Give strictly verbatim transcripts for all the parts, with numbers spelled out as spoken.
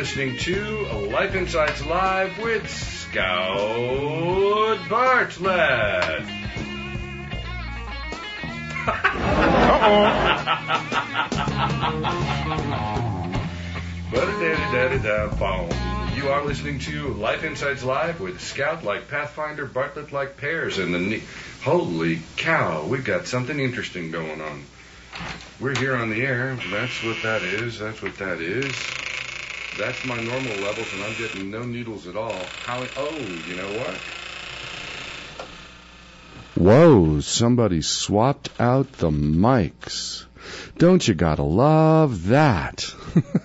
listening to Life Insights Live with Scout Bartlett. Uh-oh. You are listening to Life Insights Live with Scout like Pathfinder, Bartlett like Pears, and the ne- holy cow, we've got something interesting going on. We're here on the air. That's what that is. That's what that is. That's my normal levels, and I'm getting no needles at all. How? Oh, you know what? Whoa, somebody swapped out the mics. Don't you gotta love that?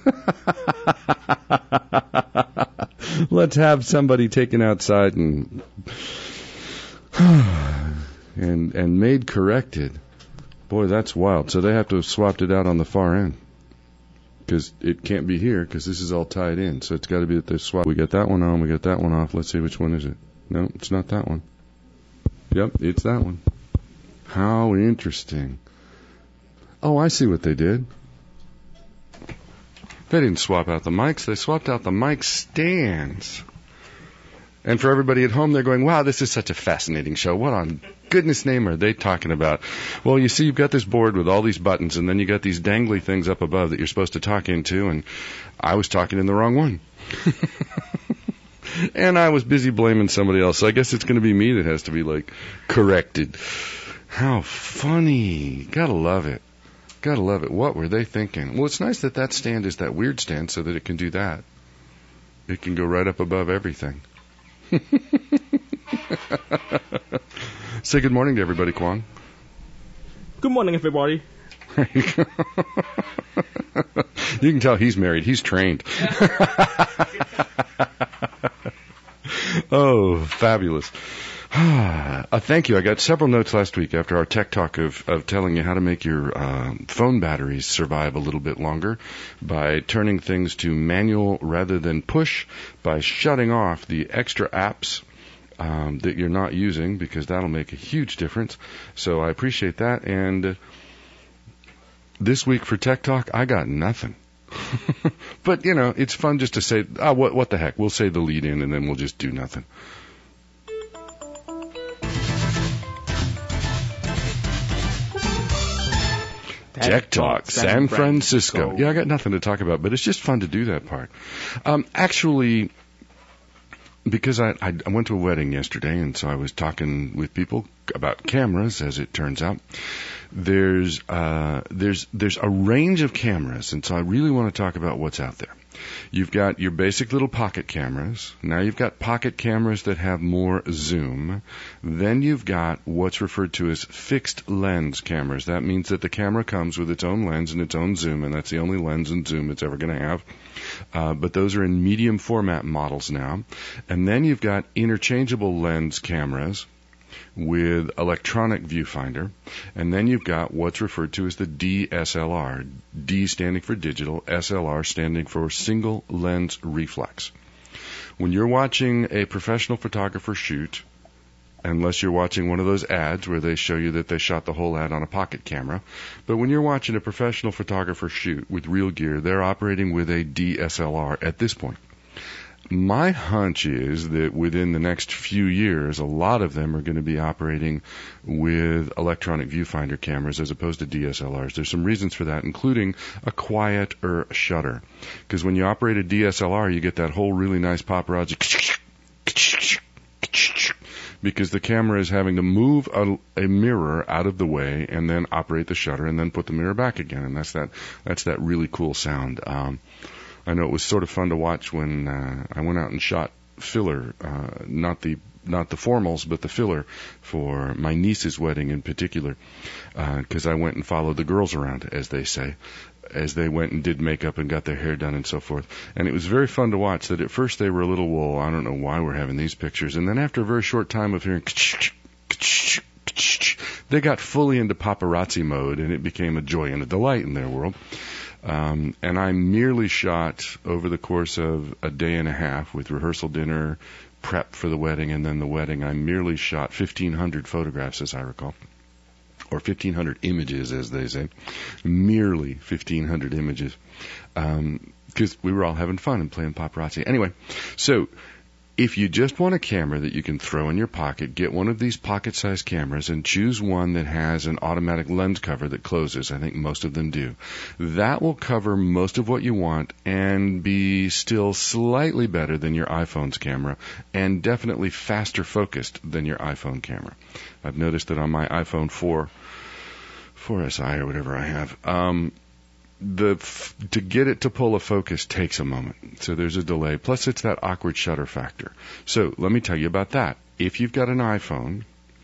Let's have somebody taken outside and and and made corrected. Boy, that's wild. So they have to have swapped it out on the far end because it can't be here because this is all tied in. So it's got to be that they swap. We get that one on. We get that one off. Let's see, which one is it? No, it's not that one. Yep, it's that one. How interesting. Oh, I see what they did. They didn't swap out the mics. They swapped out the mic stands. And for everybody at home, they're going, wow, this is such a fascinating show. What on goodness name are they talking about? Well, you see, you've got this board with all these buttons, and then you got these dangly things up above that you're supposed to talk into, and I was talking in the wrong one. And I was busy blaming somebody else, so I guess it's going to be me that has to be, like, corrected. How funny. Gotta love it. Gotta love it. What were they thinking? Well, it's nice that that stand is that weird stand so that it can do that. It can go right up above everything. Say good morning to everybody, Kwong. Good morning, everybody. You can tell he's married. He's trained. Oh, fabulous. Uh, thank you. I got several notes last week after our tech talk of, of telling you how to make your uh, phone batteries survive a little bit longer by turning things to manual rather than push, by shutting off the extra apps um, that you're not using, because that'll make a huge difference. So I appreciate that. And uh, this week for Tech Talk, I got nothing. But, you know, it's fun just to say, oh, what, what the heck, we'll say the lead in and then we'll just do nothing. Tech Talk, San Francisco. Yeah, I got nothing to talk about, but it's just fun to do that part. Um, actually, because I, I, I went to a wedding yesterday, and so I was talking with people about cameras, as it turns out. There's uh, there's there's a range of cameras, and so I really want to talk about what's out there. You've got your basic little pocket cameras. Now you've got pocket cameras that have more zoom. Then you've got what's referred to as fixed lens cameras. That means that the camera comes with its own lens and its own zoom, and that's the only lens and zoom it's ever going to have. Uh, but those are in medium format models now. And then you've got interchangeable lens cameras with electronic viewfinder, and then you've got what's referred to as the D S L R, D standing for digital, S L R standing for single lens reflex. When you're watching a professional photographer shoot, unless you're watching one of those ads where they show you that they shot the whole ad on a pocket camera, but when you're watching a professional photographer shoot with real gear, they're operating with a D S L R at this point. My hunch is that within the next few years, a lot of them are going to be operating with electronic viewfinder cameras as opposed to D S L Rs. There's some reasons for that, including a quieter shutter. Because when you operate a D S L R, you get that whole really nice paparazzi, because the camera is having to move a, a mirror out of the way and then operate the shutter and then put the mirror back again. And that's that, that's that really cool sound. Um, I know it was sort of fun to watch when uh, I went out and shot filler, uh, not the not the formals, but the filler for my niece's wedding in particular, because uh, I went and followed the girls around, as they say, as they went and did makeup and got their hair done and so forth. And it was very fun to watch that at first they were a little, well, I don't know why we're having these pictures. And then after a very short time of hearing, they got fully into paparazzi mode, and it became a joy and a delight in their world. Um, and I merely shot over the course of a day and a half with rehearsal dinner, prep for the wedding, and then the wedding. I merely shot fifteen hundred photographs, as I recall. or fifteen hundred images, as they say, merely fifteen hundred images, because um, we were all having fun and playing paparazzi. Anyway, so if you just want a camera that you can throw in your pocket, get one of these pocket-sized cameras and choose one that has an automatic lens cover that closes. I think most of them do. That will cover most of what you want and be still slightly better than your iPhone's camera and definitely faster focused than your iPhone camera. I've noticed that on my iPhone four, four S I or whatever I have, um, the f- to get it to pull a focus takes a moment. So there's a delay. Plus, it's that awkward shutter factor. So let me tell you about that. If you've got an iPhone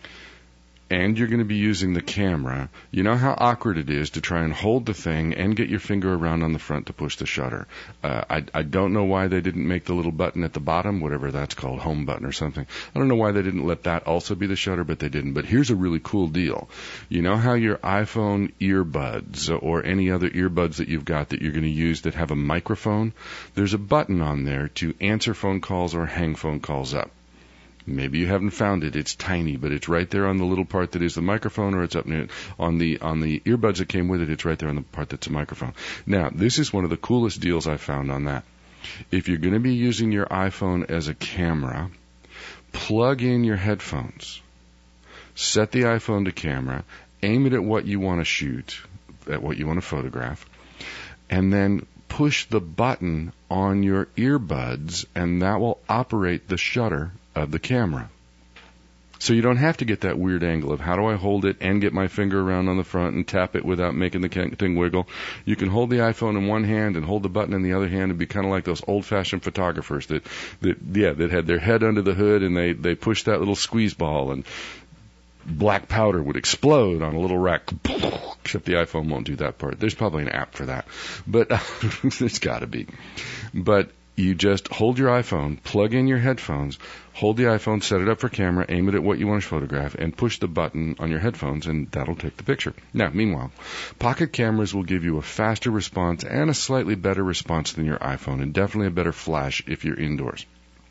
and you're going to be using the camera, you know how awkward it is to try and hold the thing and get your finger around on the front to push the shutter. Uh, I, I don't know why they didn't make the little button at the bottom, whatever that's called, home button or something. I don't know why they didn't let that also be the shutter, but they didn't. But here's a really cool deal. You know how your iPhone earbuds or any other earbuds that you've got that you're going to use that have a microphone? There's a button on there to answer phone calls or hang phone calls up. Maybe you haven't found it. It's tiny, but it's right there on the little part that is the microphone, or it's up near on the on the earbuds that came with it. It's right there on the part that's a microphone. Now, this is one of the coolest deals I found on that. If you're going to be using your iPhone as a camera, plug in your headphones, set the iPhone to camera, aim it at what you want to shoot, at what you want to photograph, and then push the button on your earbuds, and that will operate the shutter of the camera. So you don't have to get that weird angle of how do I hold it and get my finger around on the front and tap it without making the thing wiggle. You can hold the iPhone in one hand and hold the button in the other hand and be kind of like those old-fashioned photographers that, that yeah, that had their head under the hood and they, they pushed that little squeeze ball and black powder would explode on a little rack. Except the iPhone won't do that part. There's probably an app for that. But uh, there's got to be. But you just hold your iPhone, plug in your headphones, hold the iPhone, set it up for camera, aim it at what you want to photograph, and push the button on your headphones, and that'll take the picture. Now, meanwhile, pocket cameras will give you a faster response and a slightly better response than your iPhone, and definitely a better flash if you're indoors.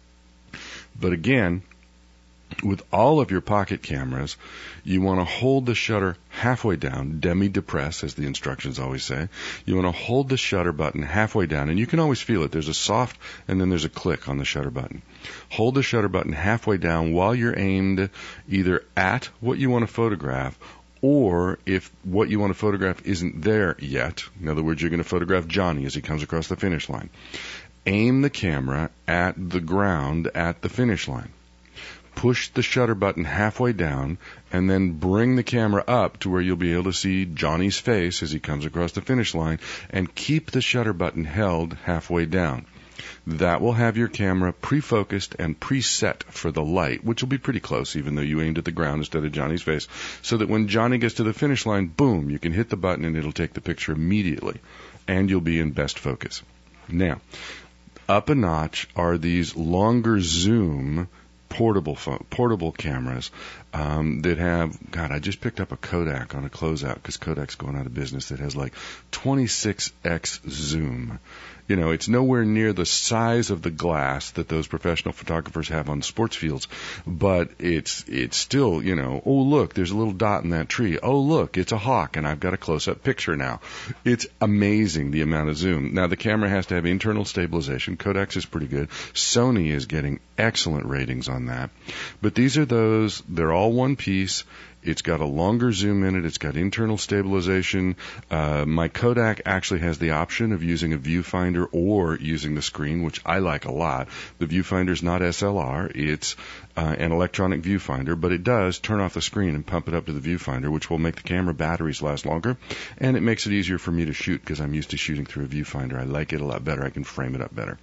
But again, with all of your pocket cameras, you want to hold the shutter halfway down, demi-depress, as the instructions always say. You want to hold the shutter button halfway down, and you can always feel it. There's a soft, and then there's a click on the shutter button. Hold the shutter button halfway down while you're aimed either at what you want to photograph, or if what you want to photograph isn't there yet, in other words, you're going to photograph Johnny as he comes across the finish line, aim the camera at the ground at the finish line. Push the shutter button halfway down, and then bring the camera up to where you'll be able to see Johnny's face as he comes across the finish line, and keep the shutter button held halfway down. That will have your camera pre-focused and preset for the light, which will be pretty close, even though you aimed at the ground instead of Johnny's face, so that when Johnny gets to the finish line, boom, you can hit the button and it'll take the picture immediately, and you'll be in best focus. Now, up a notch are these longer zoom portable phone, portable cameras um, that have, God, I just picked up a Kodak on a closeout because Kodak's going out of business that has like twenty-six x zoom. You know, it's nowhere near the size of the glass that those professional photographers have on sports fields, but it's it's still, you know, oh, look, there's a little dot in that tree. Oh, look, it's a hawk, and I've got a close-up picture now. It's amazing the amount of zoom. Now, the camera has to have internal stabilization. Kodak's is pretty good. Sony is getting excellent ratings on that. But these are those, they're all one piece. It's got a longer zoom in it. It's got internal stabilization. Uh, my Kodak actually has the option of using a viewfinder or using the screen, which I like a lot. The viewfinder's not S L R. It's uh, an electronic viewfinder, but it does turn off the screen and pump it up to the viewfinder, which will make the camera batteries last longer, and it makes it easier for me to shoot because I'm used to shooting through a viewfinder. I like it a lot better. I can frame it up better.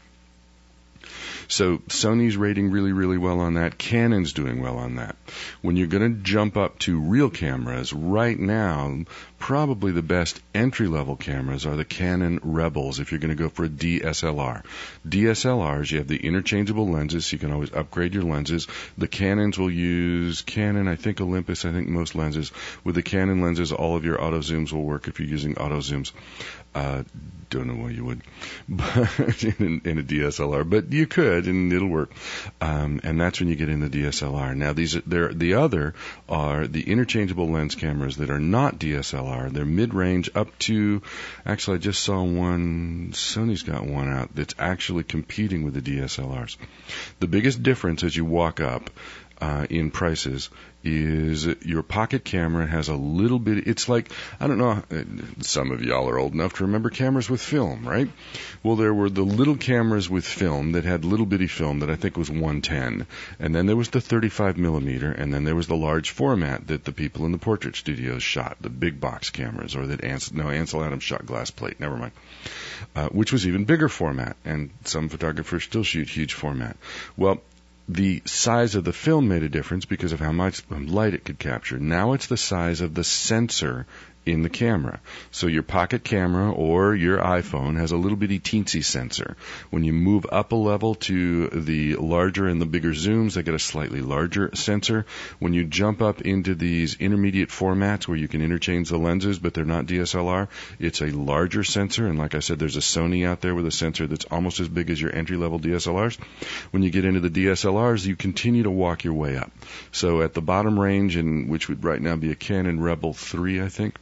So Sony's rating really, really well on that. Canon's doing well on that. When you're going to jump up to real cameras, right now, probably the best entry-level cameras are the Canon Rebels if you're going to go for a D S L R. D S L Rs, you have the interchangeable lenses, so you can always upgrade your lenses. The Canons will use Canon, I think Olympus, I think most lenses. With the Canon lenses, all of your auto zooms will work if you're using auto zooms. Uh, don't know why you would, but in, in a D S L R, but you could, and it'll work. Um, and that's when you get in the D S L R. Now, these are, they're, the other are the interchangeable lens cameras that are not D S L R. They're mid-range up to, actually, I just saw one, Sony's got one out that's actually competing with the D S L Rs. The biggest difference as you walk up Uh, in prices is your pocket camera has a little bit, it's like, I don't know, some of y'all are old enough to remember cameras with film, right? Well, there were the little cameras with film that had little bitty film that I think was one ten, and then there was the thirty-five millimeter, and then there was the large format that the people in the portrait studios shot, the big box cameras, or that Ansel, no, Ansel Adams shot glass plate, never mind, uh, which was even bigger format, and some photographers still shoot huge format. Well, the size of the film made a difference because of how much light it could capture. Now it's the size of the sensor in the camera. So your pocket camera or your iPhone has a little bitty teensy sensor. When you move up a level to the larger and the bigger zooms, they get a slightly larger sensor. When you jump up into these intermediate formats where you can interchange the lenses, but they're not D S L R, it's a larger sensor. And like I said, there's a Sony out there with a sensor that's almost as big as your entry-level D S L Rs. When you get into the D S L Rs, you continue to walk your way up. So at the bottom range, and which would right now be a Canon Rebel three, I think,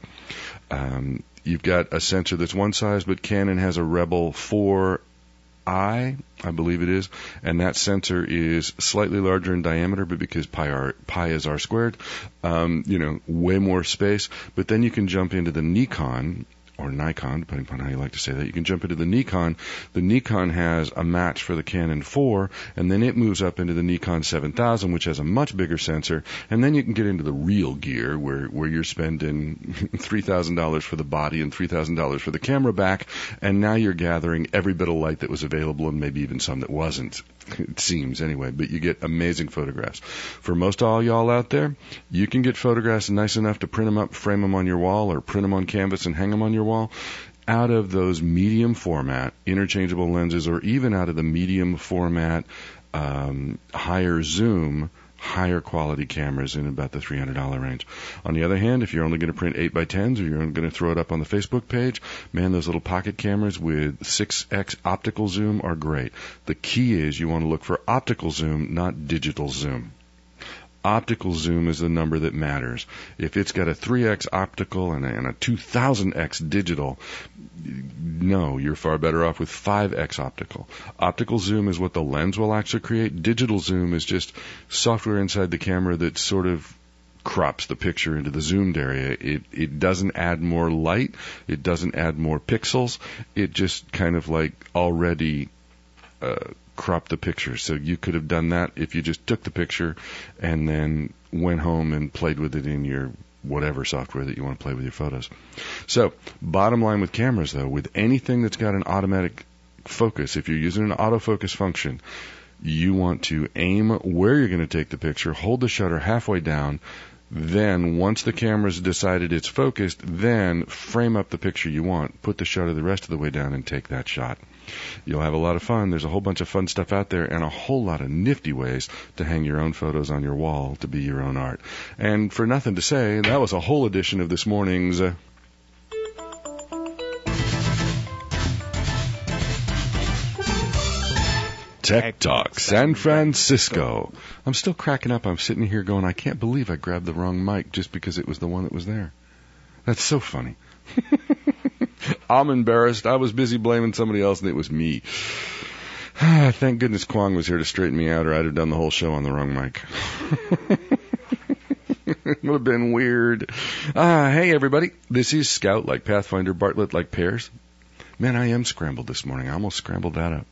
Um, you've got a sensor that's one size, but Canon has a Rebel four I, I believe it is, and that sensor is slightly larger in diameter, but because pi, r, pi is r squared, um, you know, way more space. But then you can jump into the Nikon, or Nikon, depending upon how you like to say that. You can jump into the Nikon. The Nikon has a match for the Canon four, and then it moves up into the Nikon seven thousand, which has a much bigger sensor, and then you can get into the real gear, where, where you're spending three thousand dollars for the body and three thousand dollars for the camera back, and now you're gathering every bit of light that was available, and maybe even some that wasn't, it seems anyway, but you get amazing photographs. For most all y'all out there, you can get photographs nice enough to print them up, frame them on your wall, or print them on canvas and hang them on your wall, out of those medium format interchangeable lenses, or even out of the medium format um, higher zoom, higher quality cameras in about the three hundred dollars range. On the other hand, if you're only going to print eight by tens, or you're only going to throw it up on the Facebook page, man, those little pocket cameras with six x optical zoom are great. The key is you want to look for optical zoom, not digital zoom. Optical zoom is the number that matters. If it's got a three x optical and a, and a two thousand x digital, no, you're far better off with five x optical. Optical zoom is what the lens will actually create. Digital zoom is just software inside the camera that sort of crops the picture into the zoomed area. It it doesn't add more light. It doesn't add more pixels. It just kind of like already uh, crop the picture. So you could have done that if you just took the picture and then went home and played with it in your whatever software that you want to play with your photos. So bottom line with cameras, though, with anything that's got an automatic focus, if you're using an autofocus function, you want to aim where you're going to take the picture, hold the shutter halfway down, then once the camera's decided it's focused, then frame up the picture you want, put the shutter the rest of the way down, and take that shot. You'll have a lot of fun. There's a whole bunch of fun stuff out there, and a whole lot of nifty ways to hang your own photos on your wall to be your own art. And for nothing to say, that was a whole edition of this morning's uh, Tech Talk San Francisco. I'm still cracking up. I'm sitting here going, I can't believe I grabbed the wrong mic just because it was the one that was there. That's so funny. I'm embarrassed. I was busy blaming somebody else, and it was me. Thank goodness Kwong was here to straighten me out, or I'd have done the whole show on the wrong mic. It would have been weird. Ah, hey, everybody. This is Scout, like Pathfinder, Bartlett, like Pears. Man, I am scrambled this morning. I almost scrambled that up.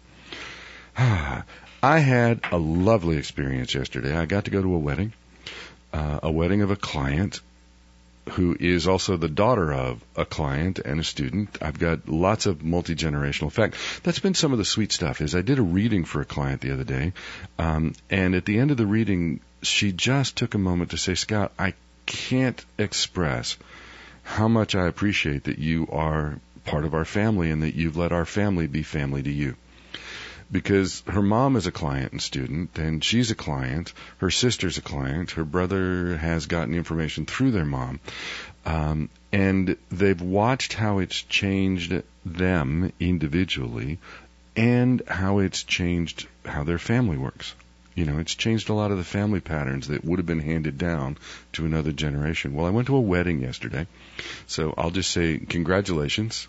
I had a lovely experience yesterday. I got to go to a wedding, uh, a wedding of a client who is also the daughter of a client and a student. I've got lots of multi-generational. In fact, that's been some of the sweet stuff. Is I did a reading for a client the other day, um, and at the end of the reading, she just took a moment to say, Scott, I can't express how much I appreciate that you are part of our family and that you've let our family be family to you. because her mom is a client and student, and she's a client, her sister's a client, her brother has gotten information through their mom, um, and they've watched how it's changed them individually and how it's changed how their family works. You know, it's changed a lot of the family patterns that would have been handed down to another generation. Well, I went to a wedding yesterday, so I'll just say congratulations.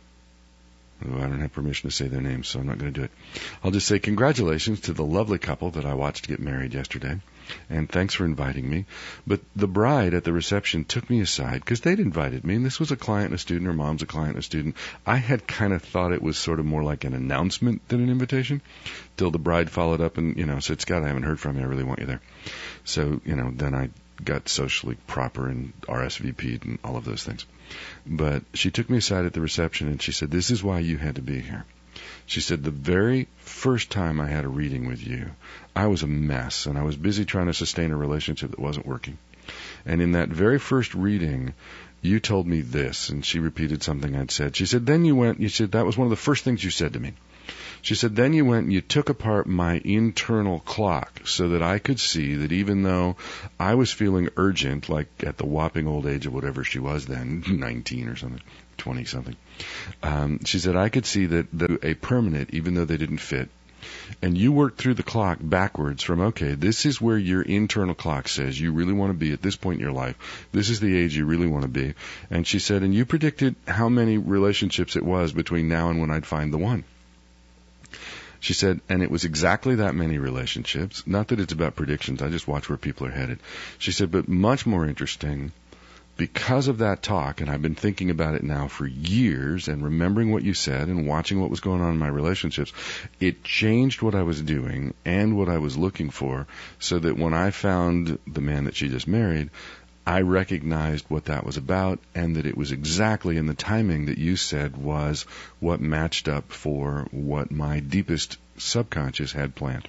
Oh, I don't have permission to say their names, so I'm not going to do it. I'll just say congratulations to the lovely couple that I watched get married yesterday, and thanks for inviting me. But the bride at the reception took me aside because they'd invited me, and this was a client and a student. Her mom's a client and a student. I had kind of thought it was sort of more like an announcement than an invitation, till the bride followed up and, you know, said, Scott, I haven't heard from you. I really want you there. So, you know, then I got socially proper and R S V P'd and all of those things. But she took me aside at the reception and she said, this is why you had to be here. She said, the very first time I had a reading with you, I was a mess and I was busy trying to sustain a relationship that wasn't working. And in that very first reading, you told me this, and she repeated something I'd said. She said, then you went, you said, that was one of the first things you said to me. She said, then you went and you took apart my internal clock so that I could see that even though I was feeling urgent, like at the whopping old age of whatever she was then, nineteen or something, twenty something, um, she said, I could see that, that a permanent, even though they didn't fit. And you worked through the clock backwards from, okay, this is where your internal clock says you really want to be at this point in your life. This is the age you really want to be. And she said, and you predicted how many relationships it was between now and when I'd find the one. She said, and it was exactly that many relationships. Not that it's about predictions. I just watch where people are headed. She said, but much more interesting, because of that talk, and I've been thinking about it now for years and remembering what you said and watching what was going on in my relationships, it changed what I was doing and what I was looking for, so that when I found the man that she just married, I recognized what that was about, and that it was exactly in the timing that you said was what matched up for what my deepest subconscious had planned.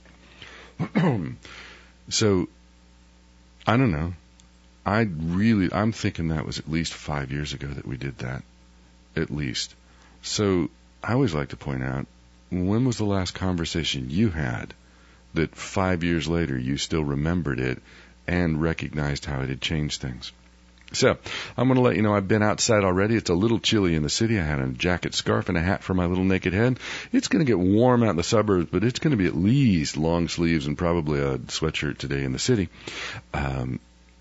So, I don't know. I really, I'm thinking that was at least five years ago that we did that. At least. So, I always like to point out, when was the last conversation you had that five years later you still remembered it and recognized how it had changed things? So, I'm going to let you know I've been outside already. It's a little chilly in the city. I had a jacket, scarf, and a hat for my little naked head. It's going to get warm out in the suburbs, but it's going to be at least long sleeves and probably a sweatshirt today in the city. Um,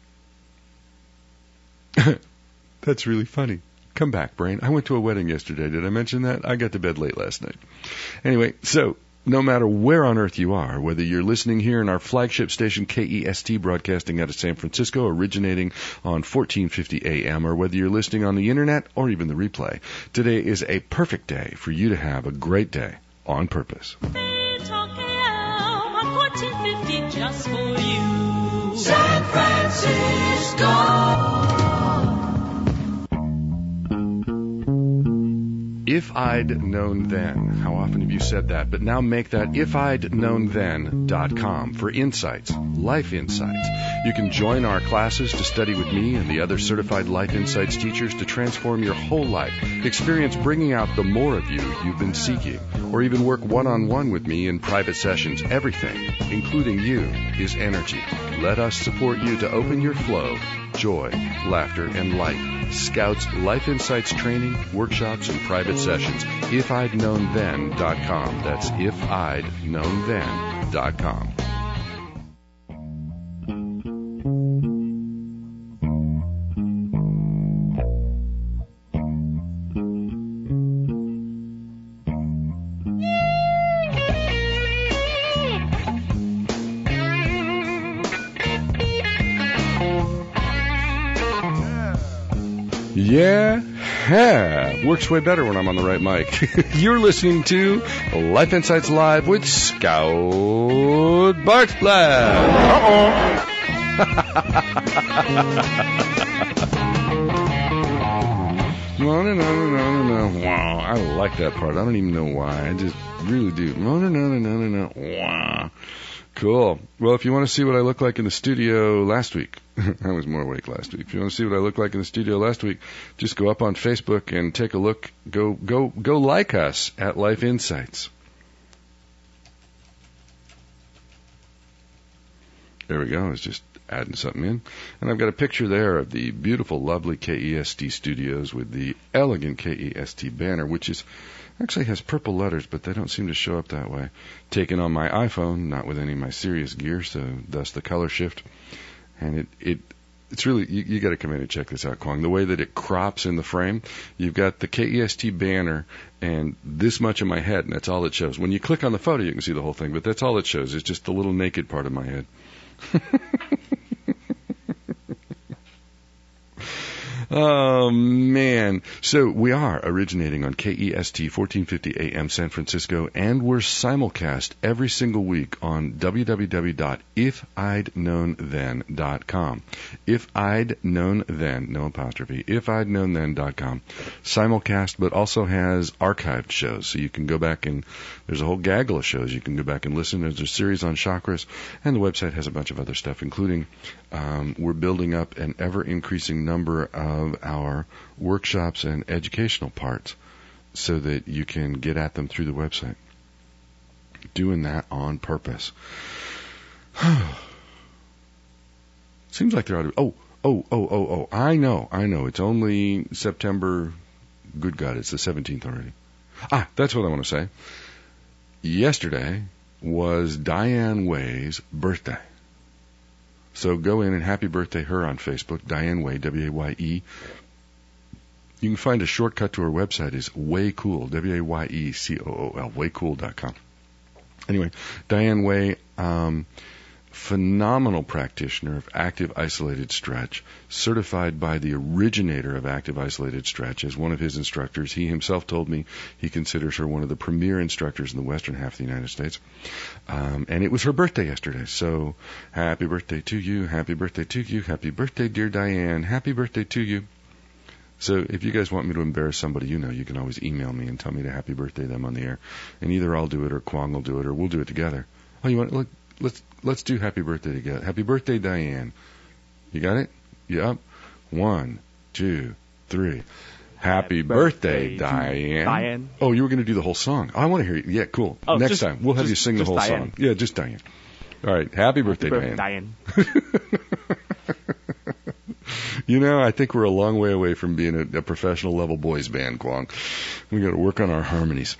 that's really funny. Come back, brain. I went to a wedding yesterday. Did I mention that? I got to bed late last night. Anyway, so no matter where on earth you are, whether you're listening here in our flagship station, K E S T, broadcasting out of San Francisco, originating on fourteen fifty A M, or whether you're listening on the internet or even the replay, today is a perfect day for you to have a great day on purpose. fourteen fifty just for you. San Francisco. If I'd known then. How often have you said that? But now make that if I'd known then dot com for insights, life insights. You can join our classes to study with me and the other certified life insights teachers to transform your whole life. Experience bringing out the more of you you've been seeking, or even work one-on-one with me in private sessions. Everything, including you, is energy. Let us support you to open your flow, joy, laughter, and light. Scouts, Life Insights training, workshops, and private sessions. if I'd known then dot com. That's if I'd known then dot com. Yeah, yeah, works way better when I'm on the right mic. You're listening to Life Insights Live with Scout Bartlett. Uh-oh. No, no, no, no, no, no. Wow, I like that part. I don't even know why. I just really do. No, no, no, no, no, no, no. Wow. Cool. Well, if you want to see what I look like in the studio last week, I was more awake last week. If you want to see what I look like in the studio last week, just go up on Facebook and take a look. Go, go, go like us at Life Insights. There we go. I was just adding something in. And I've got a picture there of the beautiful, lovely K E S T studios with the elegant K E S T banner, which is actually has purple letters, but they don't seem to show up that way. Taken on my iPhone, not with any of my Sirius gear, so thus the color shift. And it, it it's really, you, you got to come in and check this out, Kwong. The way that it crops in the frame, you've got the K E S T banner and this much of my head, and that's all it shows. When you click on the photo, you can see the whole thing, but that's all it shows. It's just the little naked part of my head. Oh, man. So we are originating on K E S T fourteen fifty A M San Francisco, and we're simulcast every single week on w w w dot if I'd known then dot com. If I'd known then, no apostrophe, if I'd known then dot com. Simulcast, but also has archived shows, so you can go back and there's a whole gaggle of shows you can go back and listen. There's a series on chakras, and the website has a bunch of other stuff, including um, we're building up an ever-increasing number of of our workshops and educational parts so that you can get at them through the website. Doing that on purpose. Seems like there ought to be, oh, oh, oh, oh, oh, I know, I know. It's only September, good God, it's the seventeenth already. Ah, that's what I want to say. Yesterday was Diane Way's birthday. So go in and happy birthday her on Facebook, Diane Way, W A Y E. You can find a shortcut to her website is Waycool, W A Y E C O O L, waycool dot com. Anyway, Diane Way, um, phenomenal practitioner of active isolated stretch, certified by the originator of active isolated stretch as one of his instructors. He himself told me he considers her one of the premier instructors in the western half of the United States. Um, and it was her birthday yesterday. So happy birthday to you. Happy birthday to you. Happy birthday, dear Diane. Happy birthday to you. So if you guys want me to embarrass somebody you know, you can always email me and tell me to happy birthday them on the air. And either I'll do it or Kwong will do it or we'll do it together. Oh, you want, look, let's, let's do happy birthday together. Happy birthday, Diane. You got it? You up? One, two, three. Happy, Happy birthday, birthday Diane. Diane. Oh, you were going to do the whole song. I want to hear you. Yeah, cool. Oh, Next just, time, we'll have just, you sing the whole Diane. song. Yeah, just Diane. All right. Happy birthday, Happy Diane. Diane. You know, I think we're a long way away from being a, a professional level boys band, Kwong. We got to work on our harmonies.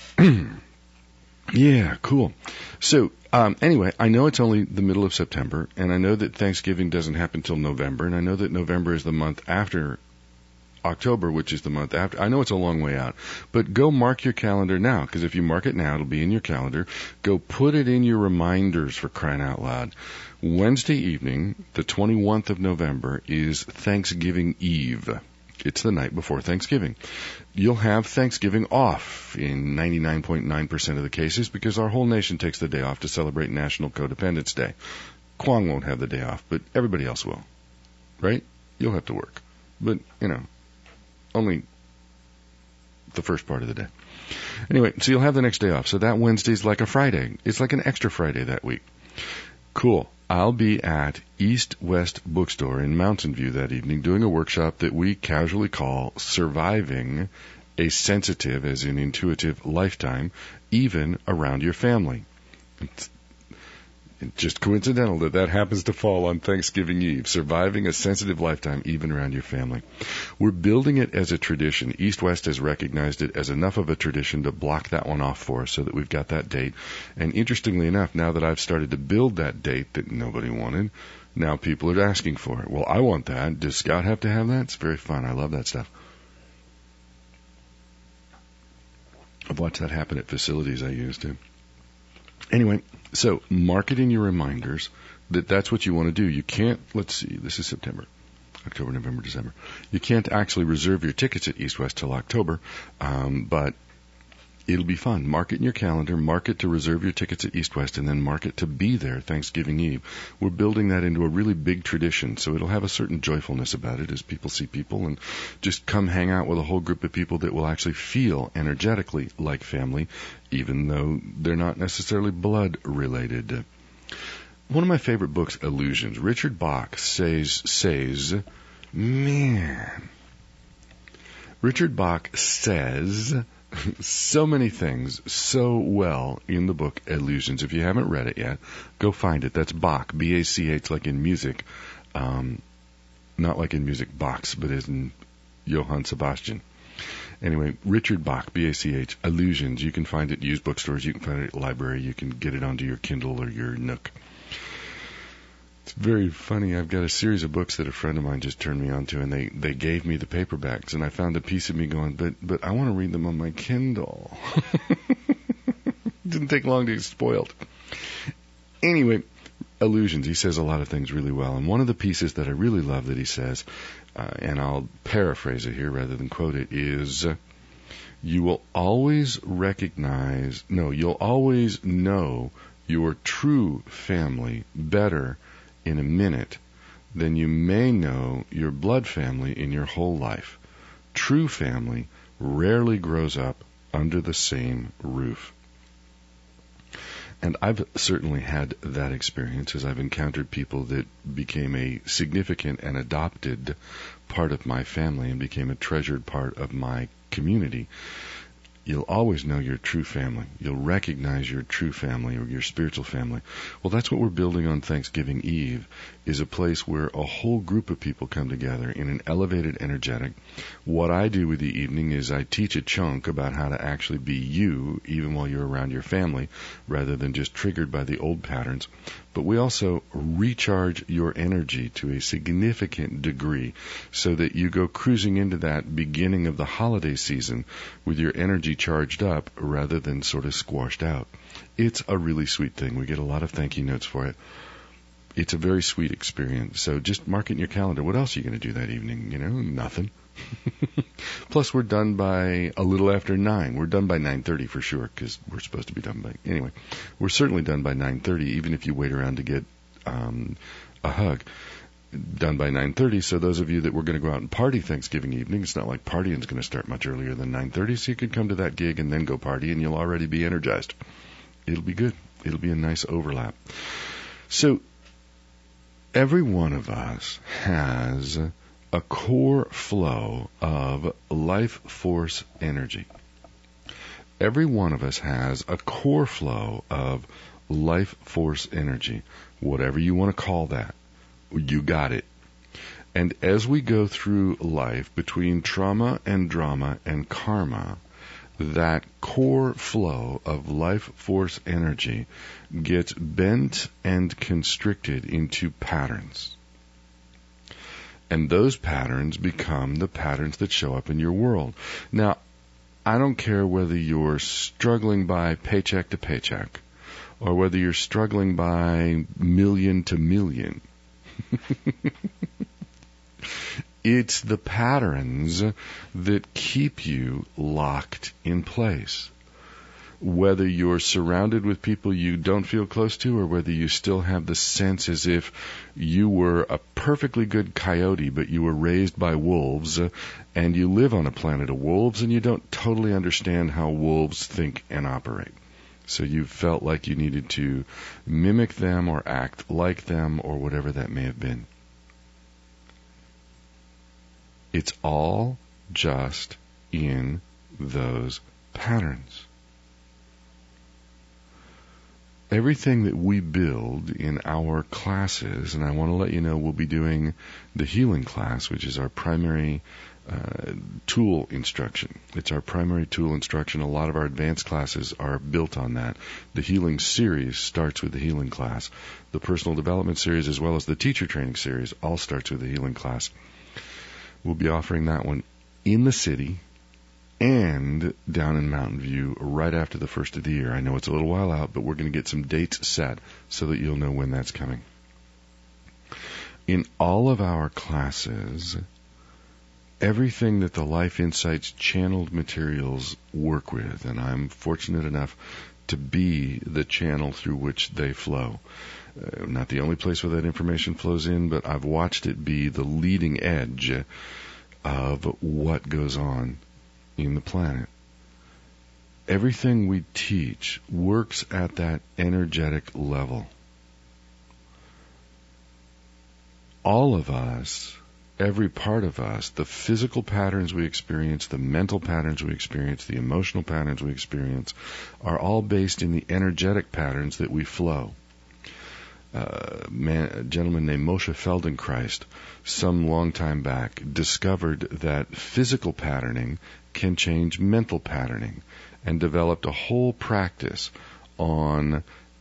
Yeah, cool. So, um, anyway, I know it's only the middle of September, and I know that Thanksgiving doesn't happen till November, and I know that November is the month after October, which is the month after. I know it's a long way out, but go mark your calendar now, because if you mark it now, it'll be in your calendar. Go put it in your reminders, for crying out loud. Wednesday evening, the twenty-first of November, is Thanksgiving Eve. It's the night before Thanksgiving. You'll have Thanksgiving off in ninety-nine point nine percent of the cases because our whole nation takes the day off to celebrate National Codependence Day. Kwong won't have the day off, but everybody else will. Right? You'll have to work. But, you know, only the first part of the day. Anyway, so you'll have the next day off. So that Wednesday's like a Friday. It's like an extra Friday that week. Cool. I'll be at East West Bookstore in Mountain View that evening doing a workshop that we casually call Surviving a Sensitive, as in intuitive, lifetime, even around your family. It's just coincidental that that happens to fall on Thanksgiving Eve, surviving a sensitive lifetime even around your family. We're building it as a tradition. East West has recognized it as enough of a tradition to block that one off for us so that we've got that date. And interestingly enough, now that I've started to build that date that nobody wanted, now people are asking for it. Well, I want that. Does Scout have to have that? It's very fun. I love that stuff. I've watched that happen at facilities I used to. Anyway, so mark it in your reminders that that's what you want to do. You can't, let's see, this is September, October, November, December. You can't actually reserve your tickets at East West till October, um, but it'll be fun. Mark it in your calendar, mark it to reserve your tickets at East West, and then mark it to be there Thanksgiving Eve. We're building that into a really big tradition, so it'll have a certain joyfulness about it as people see people and just come hang out with a whole group of people that will actually feel energetically like family, even though they're not necessarily blood related. One of my favorite books, Illusions. Richard Bach says, says, man, Richard Bach says so many things so well in the book Illusions. If you haven't read it yet, go find it. That's Bach, B A C H, like in music. Um, not like in music box, but as in Johann Sebastian. Anyway, Richard Bach, B A C H, Illusions. You can find it at used bookstores. You can find it at the library. You can get it onto your Kindle or your Nook. It's very funny. I've got a series of books that a friend of mine just turned me on to, and they, they gave me the paperbacks, and I found a piece of me going, but but I want to read them on my Kindle. Didn't take long to get spoiled. Anyway, Illusions. He says a lot of things really well, and one of the pieces that I really love that he says, uh, and I'll paraphrase it here rather than quote it, is uh, you will always recognize, no, you'll always know your true family better in a minute than you may know your blood family in your whole life. True family rarely grows up under the same roof. And I've certainly had that experience as I've encountered people that became a significant and adopted part of my family and became a treasured part of my community. You'll always know your true family. You'll recognize your true family or your spiritual family. Well, that's what we're building on Thanksgiving Eve, is a place where a whole group of people come together in an elevated energetic. What I do with the evening is I teach a chunk about how to actually be you, even while you're around your family, rather than just triggered by the old patterns. But we also recharge your energy to a significant degree so that you go cruising into that beginning of the holiday season with your energy charged up rather than sort of squashed out. It's a really sweet thing. We get a lot of thank you notes for it. It's a very sweet experience. So just mark it in your calendar. What else are you going to do that evening? You know, nothing. Plus, we're done by a little after nine. We're done by nine thirty for sure, because we're supposed to be done by... Anyway, we're certainly done by nine thirty, even if you wait around to get um, a hug. Done by nine thirty, so those of you that were going to go out and party Thanksgiving evening, it's not like partying's going to start much earlier than nine thirty, so you could come to that gig and then go party, and you'll already be energized. It'll be good. It'll be a nice overlap. So, every one of us has a core flow of life force energy. Every one of us has a core flow of life force energy, whatever you want to call that. You got it. And as we go through life, between trauma and drama and karma, that core flow of life force energy gets bent and constricted into patterns. And those patterns become the patterns that show up in your world. Now, I don't care whether you're struggling by paycheck to paycheck or whether you're struggling by million to million. It's the patterns that keep you locked in place. Whether you're surrounded with people you don't feel close to, or whether you still have the sense as if you were a perfectly good coyote, but you were raised by wolves, uh, and you live on a planet of wolves, and you don't totally understand how wolves think and operate. So you felt like you needed to mimic them or act like them or whatever that may have been. It's all just in those patterns. Everything that we build in our classes, and I want to let you know we'll be doing the healing class, which is our primary uh, tool instruction. It's our primary tool instruction. A lot of our advanced classes are built on that. The healing series starts with the healing class. The personal development series, as well as the teacher training series, all starts with the healing class. We'll be offering that one in the city and down in Mountain View right after the first of the year. I know it's a little while out, but we're going to get some dates set so that you'll know when that's coming. In all of our classes, everything that the Life Insights channeled materials work with, and I'm fortunate enough to be the channel through which they flow. Uh, not the only place where that information flows in, but I've watched it be the leading edge of what goes on in the planet. Everything we teach works at that energetic level. All of us every part of us, the physical patterns we experience, the mental patterns we experience, the emotional patterns we experience, are all based in the energetic patterns that we flow. Uh, man, a gentleman named Moshe Feldenkrais, some long time back, discovered that physical patterning can change mental patterning, and developed a whole practice on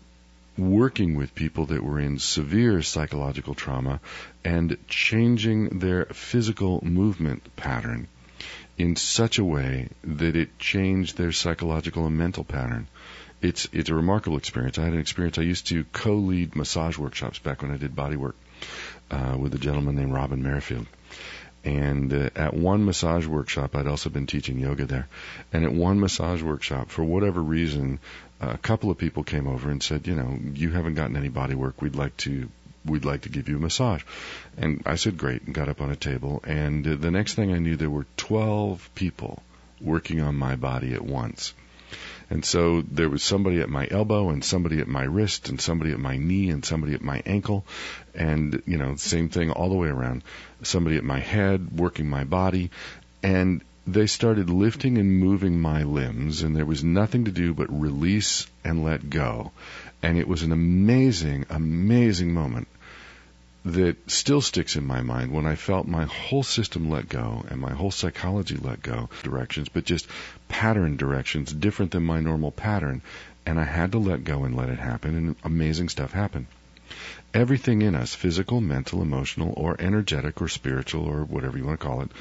working with people that were in severe psychological trauma and changing their physical movement pattern in such a way that it changed their psychological and mental pattern. It's it's a remarkable experience. I had an experience. I used to co-lead massage workshops back when I did body work uh, with a gentleman named Robin Merrifield. And uh, at one massage workshop, I'd also been teaching yoga there. And at one massage workshop, for whatever reason, a couple of people came over and said, you know, you haven't gotten any body work. We'd like to we'd like to give you a massage. And I said, great, and got up on a table. And uh, the next thing I knew, there were twelve people working on my body at once. And so there was somebody at my elbow and somebody at my wrist and somebody at my knee and somebody at my ankle. And, you know, same thing all the way around. Somebody at my head, working my body. And they started lifting and moving my limbs, and there was nothing to do but release and let go. And it was an amazing, amazing moment that still sticks in my mind when I felt my whole system let go and my whole psychology let go directions, but just pattern directions different than my normal pattern. And I had to let go and let it happen, and amazing stuff happened. Everything in us, physical, mental, emotional, or energetic, or spiritual, or whatever you want to call it,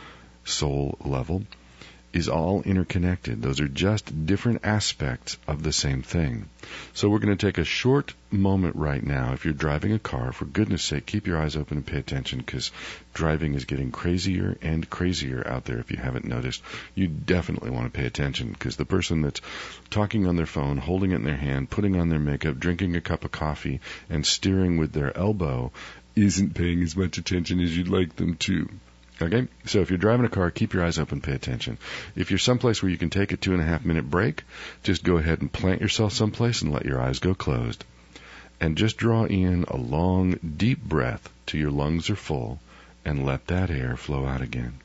soul level, is all interconnected. Those are just different aspects of the same thing. So we're going to take a short moment right now. If you're driving a car, for goodness sake, keep your eyes open and pay attention, because driving is getting crazier and crazier out there. If you haven't noticed, you definitely want to pay attention, because the person that's talking on their phone, holding it in their hand, putting on their makeup, drinking a cup of coffee, and steering with their elbow isn't paying as much attention as you'd like them to. Okay, so if you're driving a car, keep your eyes open, pay attention. If you're someplace where you can take a two and a half minute break, just go ahead and plant yourself someplace and let your eyes go closed. And just draw in a long, deep breath till your lungs are full, and let that air flow out again.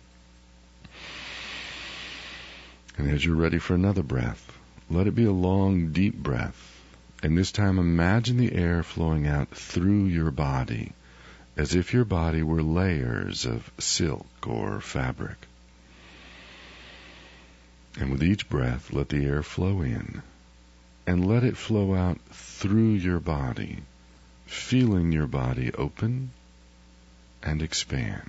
And as you're ready for another breath, let it be a long, deep breath. And this time imagine the air flowing out through your body, as if your body were layers of silk or fabric. And with each breath, let the air flow in, and let it flow out through your body, feeling your body open and expand.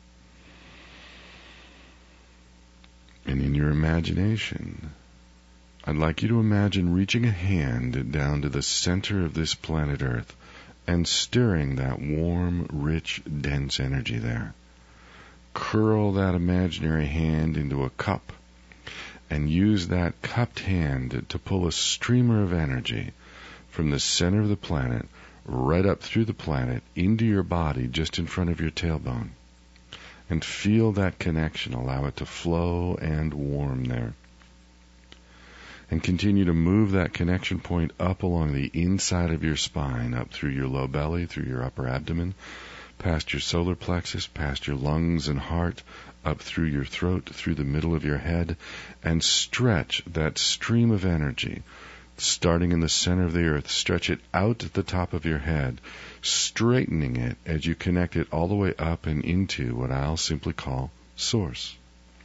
And in your imagination, I'd like you to imagine reaching a hand down to the center of this planet Earth and stirring that warm, rich, dense energy there. Curl that imaginary hand into a cup and use that cupped hand to pull a streamer of energy from the center of the planet right up through the planet into your body just in front of your tailbone. And feel that connection. Allow it to flow and warm there. And continue to move that connection point up along the inside of your spine, up through your low belly, through your upper abdomen, past your solar plexus, past your lungs and heart, up through your throat, through the middle of your head, and stretch that stream of energy, starting in the center of the earth. Stretch it out at the top of your head, straightening it as you connect it all the way up and into what I'll simply call Source.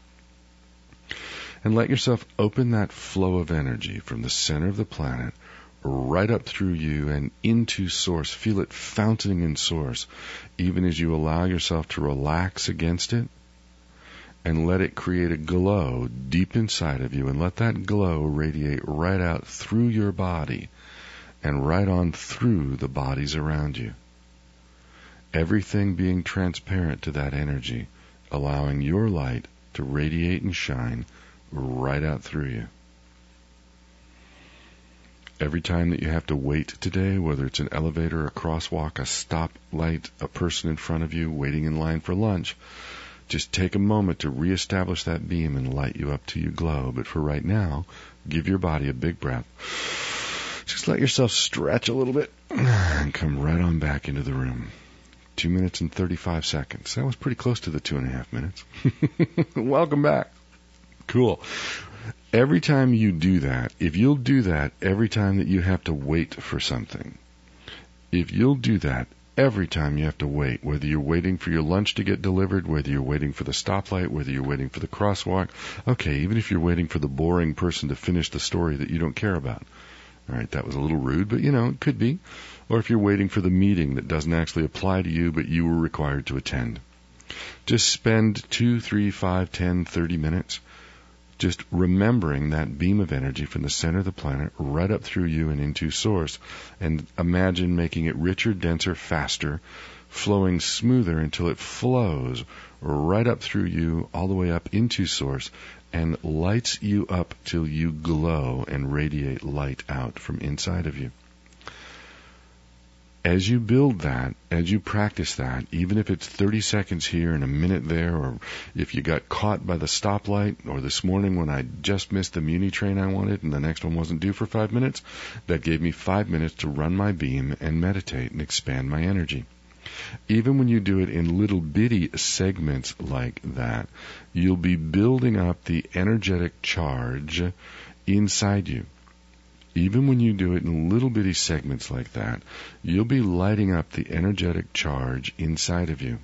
And let yourself open that flow of energy from the center of the planet right up through you and into Source. Feel it fountaining in Source, even as you allow yourself to relax against it, and let it create a glow deep inside of you, and let that glow radiate right out through your body and right on through the bodies around you. Everything being transparent to that energy, allowing your light to radiate and shine right out through you. Every time that you have to wait today, whether it's an elevator, a crosswalk, a stoplight, a person in front of you waiting in line for lunch, just take a moment to reestablish that beam and light you up till you glow. But for right now, give your body a big breath. Just let yourself stretch a little bit and come right on back into the room. Two minutes and thirty-five seconds. That was pretty close to the two and a half minutes. Welcome back. Cool. Every time you do that, if you'll do that every time that you have to wait for something, if you'll do that every time you have to wait, whether you're waiting for your lunch to get delivered, whether you're waiting for the stoplight, whether you're waiting for the crosswalk, okay, even if you're waiting for the boring person to finish the story that you don't care about. All right, that was a little rude, but you know, it could be. Or if you're waiting for the meeting that doesn't actually apply to you, but you were required to attend. Just spend two, three, five, ten, thirty minutes just remembering that beam of energy from the center of the planet right up through you and into Source. And imagine making it richer, denser, faster, flowing smoother until it flows right up through you, all the way up into Source, and lights you up till you glow and radiate light out from inside of you. As you build that, as you practice that, even if it's thirty seconds here and a minute there, or if you got caught by the stoplight, or this morning when I just missed the Muni train I wanted and the next one wasn't due for five minutes, that gave me five minutes to run my beam and meditate and expand my energy. Even when you do it in little bitty segments like that, you'll be building up the energetic charge inside you. Even when you do it in little bitty segments like that, you'll be lighting up the energetic charge inside of you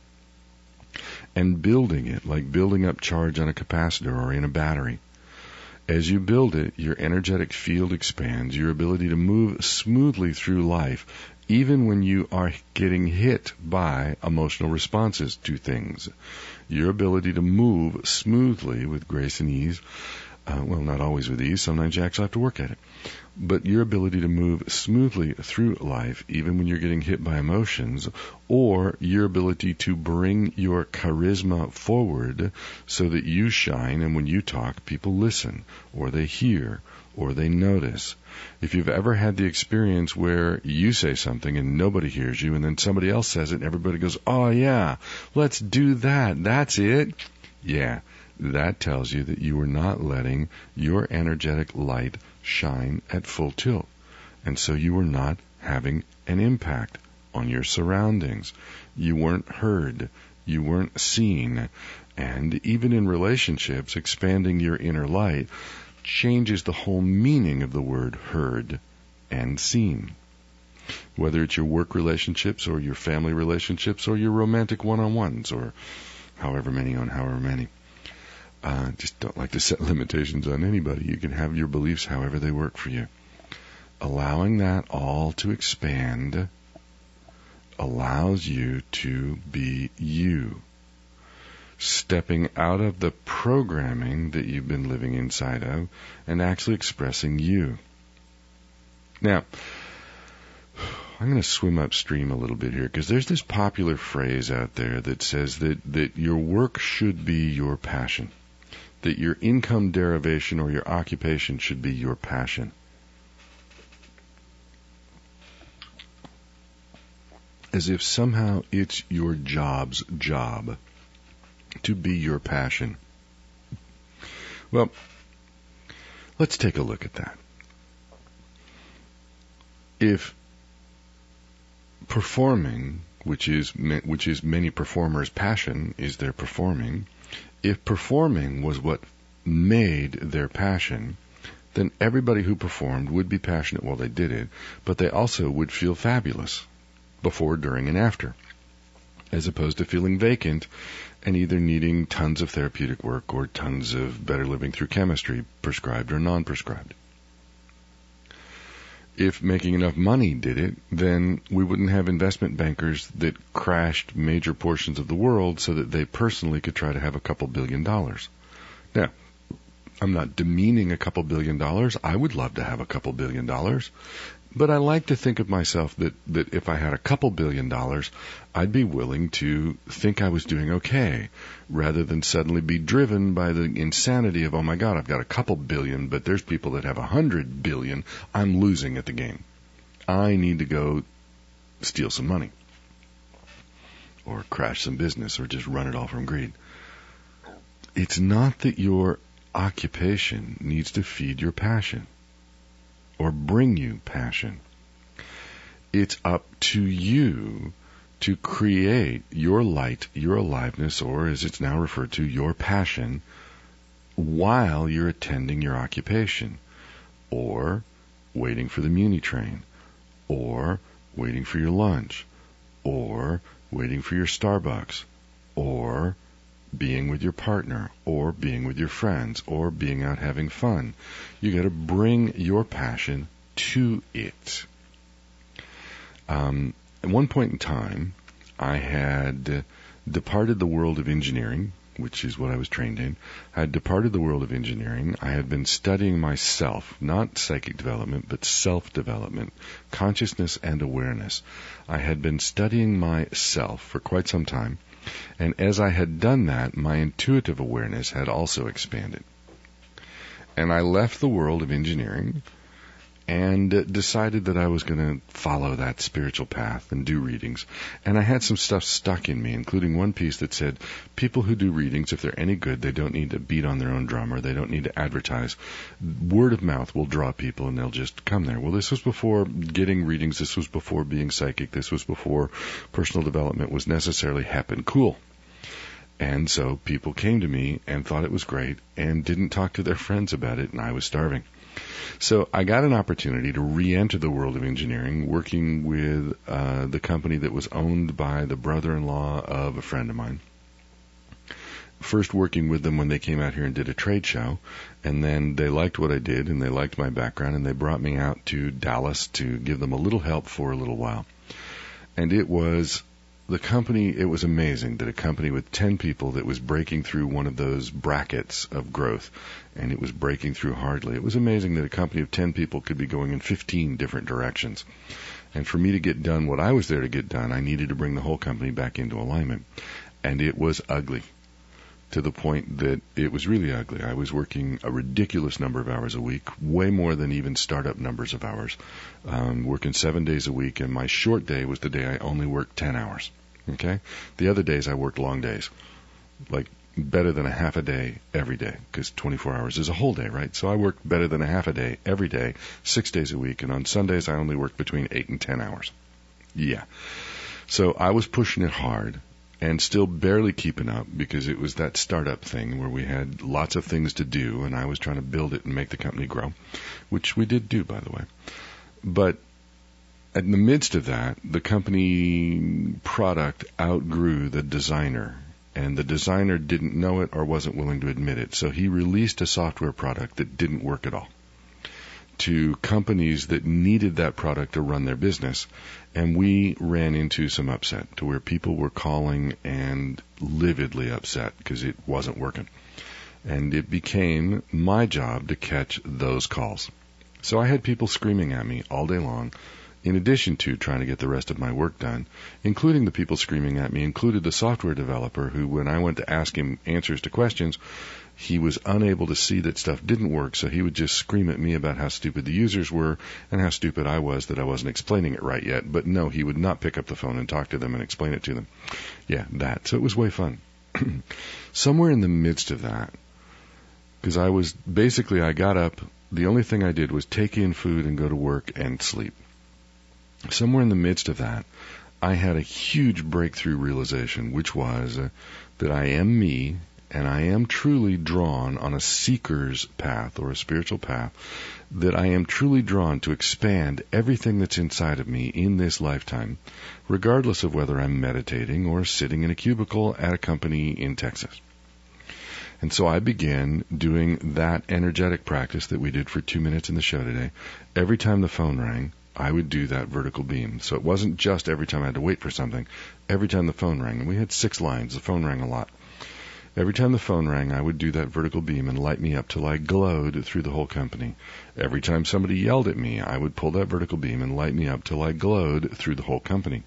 and building it like building up charge on a capacitor or in a battery. As you build it, your energetic field expands, your ability to move smoothly through life, even when you are getting hit by emotional responses to things. Your ability to move smoothly with grace and ease, Uh, well, not always with ease. Sometimes you actually have to work at it. But your ability to move smoothly through life, even when you're getting hit by emotions, or your ability to bring your charisma forward so that you shine, and when you talk, people listen, or they hear, or they notice. If you've ever had the experience where you say something and nobody hears you, and then somebody else says it, and everybody goes, oh yeah, let's do that. That's it. Yeah. That tells you that you are not letting your energetic light shine at full tilt. And so you are not having an impact on your surroundings. You weren't heard. You weren't seen. And even in relationships, expanding your inner light changes the whole meaning of the word heard and seen. Whether it's your work relationships or your family relationships or your romantic one-on-ones or however many on however many. Uh, just don't like to set limitations on anybody. You can have your beliefs however they work for you. Allowing that all to expand allows you to be you. Stepping out of the programming that you've been living inside of and actually expressing you. Now, I'm going to swim upstream a little bit here because there's this popular phrase out there that says that, that your work should be your passion. That your income derivation or your occupation should be your passion. As if somehow it's your job's job to be your passion. Well, let's take a look at that. If performing, which is which is many performers' passion, is their performing, if performing was what made their passion, then everybody who performed would be passionate while they did it, but they also would feel fabulous before, during, and after, as opposed to feeling vacant and either needing tons of therapeutic work or tons of better living through chemistry, prescribed or non-prescribed. If making enough money did it, then we wouldn't have investment bankers that crashed major portions of the world so that they personally could try to have a couple billion dollars. Now, I'm not demeaning a couple billion dollars. I would love to have a couple billion dollars. But I like to think of myself that, that if I had a couple billion dollars, I'd be willing to think I was doing okay, rather than suddenly be driven by the insanity of, oh my God, I've got a couple billion, but there's people that have a hundred billion. I'm losing at the game. I need to go steal some money, or crash some business, or just run it all from greed. It's not that your occupation needs to feed your passion or bring you passion. It's up to you to create your light, your aliveness, or as it's now referred to, your passion, while you're attending your occupation, or waiting for the Muni train, or waiting for your lunch, or waiting for your Starbucks, or being with your partner, or being with your friends, or being out having fun. You got to bring your passion to it. Um, at one point in time, I had departed the world of engineering, which is what I was trained in. I had departed the world of engineering. I had been studying myself, not psychic development, but self-development, consciousness and awareness. I had been studying myself for quite some time, and as I had done that, my intuitive awareness had also expanded. And I left the world of engineering and decided that I was going to follow that spiritual path and do readings. And I had some stuff stuck in me, including one piece that said, people who do readings, if they're any good, they don't need to beat on their own drum, or they don't need to advertise. Word of mouth will draw people and they'll just come there. Well, this was before getting readings. This was before being psychic. This was before personal development was necessarily hep and cool. And so people came to me and thought it was great and didn't talk to their friends about it, and I was starving. So I got an opportunity to re-enter the world of engineering, working with uh, the company that was owned by the brother-in-law of a friend of mine. First working with them when they came out here and did a trade show, and then they liked what I did and they liked my background, and they brought me out to Dallas to give them a little help for a little while. And it was the company, it was amazing that a company with ten people that was breaking through one of those brackets of growth, and it was breaking through hardly. It was amazing that a company of ten people could be going in fifteen different directions. And for me to get done what I was there to get done, I needed to bring the whole company back into alignment. And it was ugly, to the point that it was really ugly. I was working a ridiculous number of hours a week, way more than even startup numbers of hours, um, working seven days a week, and my short day was the day I only worked ten hours. Okay? The other days I worked long days, like better than a half a day every day, because twenty-four hours is a whole day, right? So I worked better than a half a day every day, six days a week, and on Sundays I only worked between eight and ten hours. Yeah. So I was pushing it hard, and still barely keeping up, because it was that startup thing where we had lots of things to do, and I was trying to build it and make the company grow, which we did do, by the way. But in the midst of that, the company product outgrew the designer, and the designer didn't know it or wasn't willing to admit it, so he released a software product that didn't work at all to companies that needed that product to run their business. And we ran into some upset to where people were calling and lividly upset because it wasn't working. And it became my job to catch those calls. So I had people screaming at me all day long, in addition to trying to get the rest of my work done, including the people screaming at me, included the software developer who, when I went to ask him answers to questions, he was unable to see that stuff didn't work, so he would just scream at me about how stupid the users were and how stupid I was that I wasn't explaining it right yet. But no, he would not pick up the phone and talk to them and explain it to them. Yeah, that. So it was way fun. Somewhere in the midst of that, because I was, basically I got up, the only thing I did was take in food and go to work and sleep. Somewhere in the midst of that, I had a huge breakthrough realization, which was uh, that I am me, and I am truly drawn on a seeker's path or a spiritual path, that I am truly drawn to expand everything that's inside of me in this lifetime, regardless of whether I'm meditating or sitting in a cubicle at a company in Texas. And so I began doing that energetic practice that we did for two minutes in the show today. Every time the phone rang, I would do that vertical beam. So it wasn't just every time I had to wait for something. Every time the phone rang, and we had six lines, the phone rang a lot. Every time the phone rang, I would do that vertical beam and light me up till I glowed through the whole company. Every time somebody yelled at me, I would pull that vertical beam and light me up till I glowed through the whole company.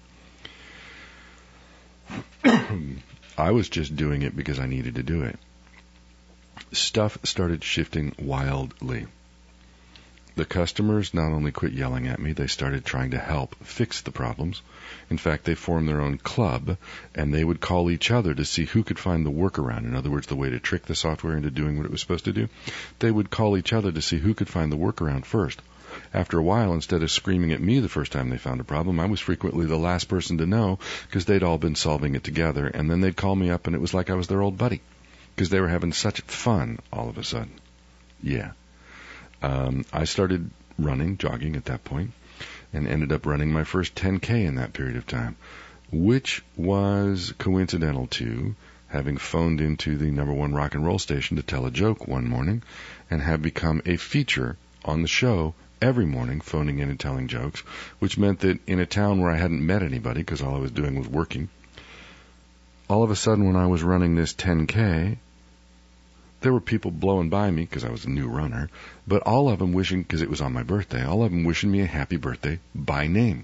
I was just doing it because I needed to do it. Stuff started shifting wildly. The customers not only quit yelling at me, they started trying to help fix the problems. In fact, they formed their own club, and they would call each other to see who could find the workaround. In other words, the way to trick the software into doing what it was supposed to do. They would call each other to see who could find the workaround first. After a while, instead of screaming at me the first time they found a problem, I was frequently the last person to know because they'd all been solving it together. And then they'd call me up and it was like I was their old buddy because they were having such fun all of a sudden. Yeah. Um, I started running, jogging at that point, and ended up running my first ten K in that period of time, which was coincidental to having phoned into the number one rock and roll station to tell a joke one morning and have become a feature on the show every morning, phoning in and telling jokes, which meant that in a town where I hadn't met anybody because all I was doing was working, all of a sudden when I was running this ten K, there were people blowing by me because I was a new runner, but all of them wishing, because it was on my birthday, all of them wishing me a happy birthday by name.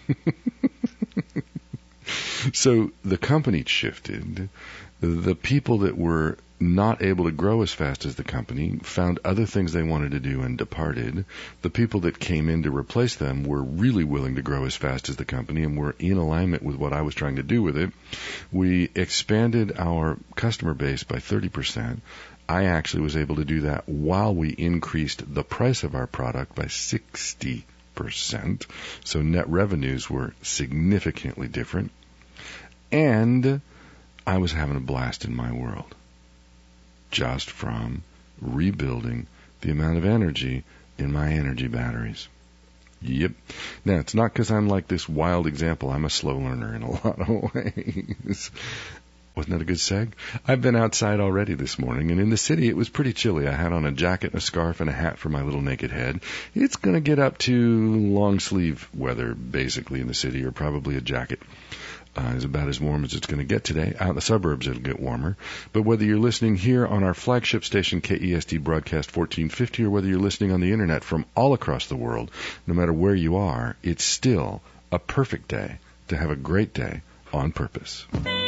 So the company shifted. The people that were not able to grow as fast as the company found other things they wanted to do and departed. The people that came in to replace them were really willing to grow as fast as the company and were in alignment with what I was trying to do with it. We expanded our customer base by thirty percent. I actually was able to do that while we increased the price of our product by sixty percent. So net revenues were significantly different. And I was having a blast in my world, just from rebuilding the amount of energy in my energy batteries. Yep. Now, it's not because I'm like this wild example. I'm a slow learner in a lot of ways. Wasn't that a good seg? I've been outside already this morning, and in the city it was pretty chilly. I had on a jacket and a scarf and a hat for my little naked head. It's going to get up to long sleeve weather, basically, in the city, or probably a jacket. Uh, is about as warm as it's going to get today. Out in the suburbs, it'll get warmer. But whether you're listening here on our flagship station, K E S D Broadcast fourteen fifty, or whether you're listening on the Internet from all across the world, no matter where you are, it's still a perfect day to have a great day on purpose.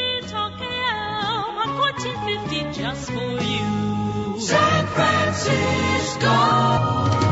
fourteen fifty just for you. San Francisco.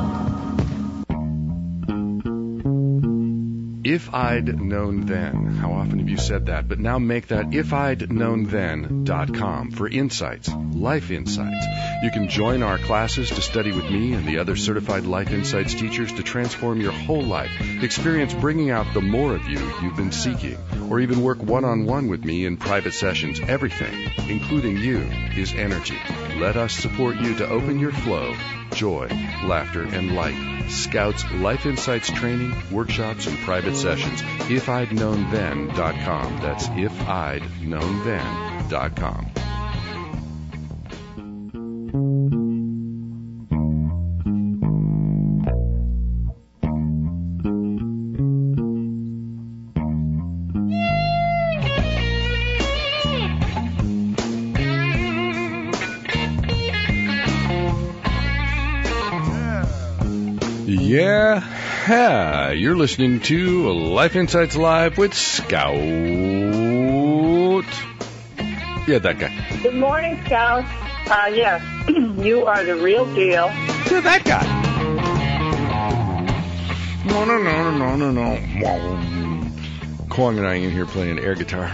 If I'd known then. How often have you said that? But now make that if I'd known then dot com for insights, life insights. You can join our classes to study with me and the other certified life insights teachers to transform your whole life. Experience bringing out the more of you you've been seeking, or even work one-on-one with me in private sessions. Everything, including you, is energy. Let us support you to open your flow, joy, laughter, and light. Scouts Life Insights training, workshops, and private sessions. if I'd known then dot com. That's if I'd known then dot com. Yeah, you're listening to Life Insights Live with Scout. Yeah, that guy. Good morning, Scout. Uh, yes, you are the real deal. Yeah, that guy. No, no, no, no, no, no, no. Kwong and I in here playing air guitar.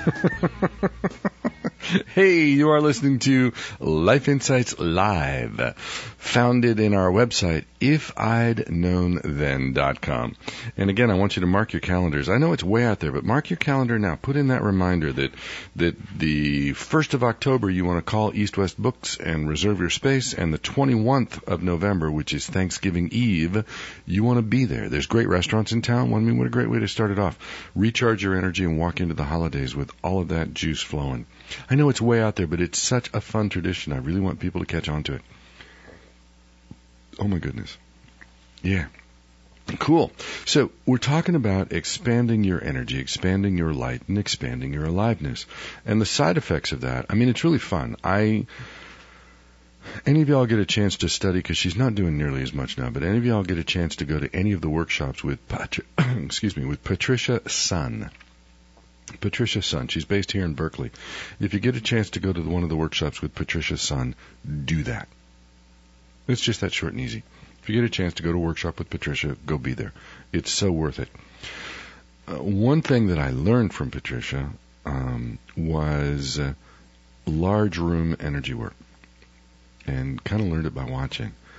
Hey, you are listening to Life Insights Live, founded in our website, if I'd known then dot com. And again, I want you to mark your calendars. I know it's way out there, but mark your calendar now. Put in that reminder that that the first of October you want to call East West Books and reserve your space, and the twenty-first of November, which is Thanksgiving Eve, you want to be there. There's great restaurants in town. I mean, what a great way to start it off. Recharge your energy and walk into the holidays with all of that juice flowing. I know it's way out there, but it's such a fun tradition. I really want people to catch on to it. Oh, my goodness. Yeah. Cool. So we're talking about expanding your energy, expanding your light, and expanding your aliveness. And the side effects of that, I mean, it's really fun. I... Any of y'all get a chance to study, because she's not doing nearly as much now, but any of y'all get a chance to go to any of the workshops with, Patri- excuse me, with Patricia Sun. Patricia Sun. She's based here in Berkeley. If you get a chance to go to one of the workshops with Patricia Sun, do that. It's just that short and easy. If you get a chance to go to a workshop with Patricia, go be there. It's so worth it. Uh, one thing that I learned from Patricia um, was uh, large room energy work, and kind of learned it by watching.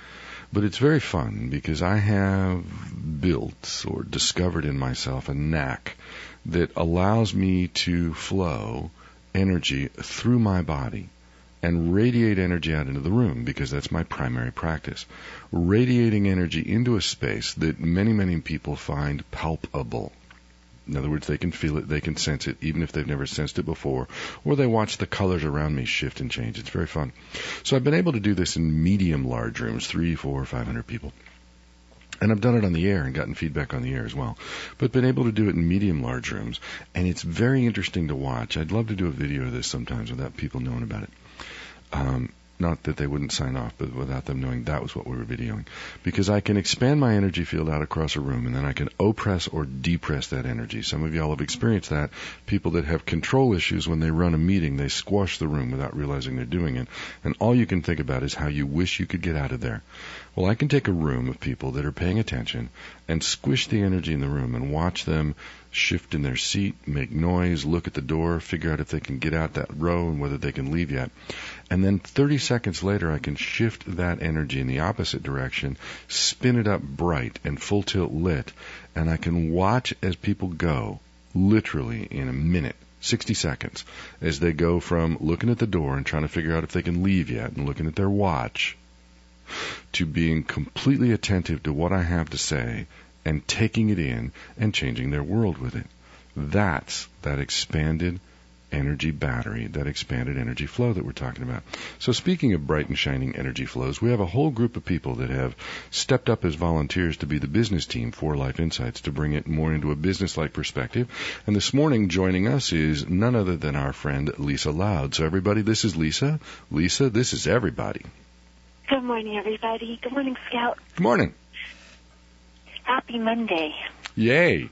But it's very fun because I have built or discovered in myself a knack that allows me to flow energy through my body and radiate energy out into the room, because that's my primary practice. Radiating energy into a space that many, many people find palpable. In other words, they can feel it, they can sense it, even if they've never sensed it before, or they watch the colors around me shift and change. It's very fun. So I've been able to do this in medium large rooms, three, four, five hundred people. And I've done it on the air and gotten feedback on the air as well. But been able to do it in medium large rooms, and it's very interesting to watch. I'd love to do a video of this sometimes without people knowing about it. Um, not that they wouldn't sign off, but without them knowing that was what we were videoing. Because I can expand my energy field out across a room, and then I can oppress or depress that energy. Some of y'all have experienced that. People that have control issues, when they run a meeting, they squash the room without realizing they're doing it. And all you can think about is how you wish you could get out of there. Well, I can take a room of people that are paying attention and squish the energy in the room and watch them shift in their seat, make noise, look at the door, figure out if they can get out that row and whether they can leave yet. And then thirty seconds later, I can shift that energy in the opposite direction, spin it up bright and full tilt lit, and I can watch as people go, literally in a minute, sixty seconds, as they go from looking at the door and trying to figure out if they can leave yet and looking at their watch, to being completely attentive to what I have to say and taking it in and changing their world with it. That's that expanded energy battery, that expanded energy flow that we're talking about. So speaking of bright and shining energy flows, we have a whole group of people that have stepped up as volunteers to be the business team for Life Insights, to bring it more into a business-like perspective. And this morning joining us is none other than our friend Lisa Loud. So everybody, this is Lisa. Lisa, this is everybody. Good morning, everybody. Good morning, Scout. Good morning. Happy Monday. Yay.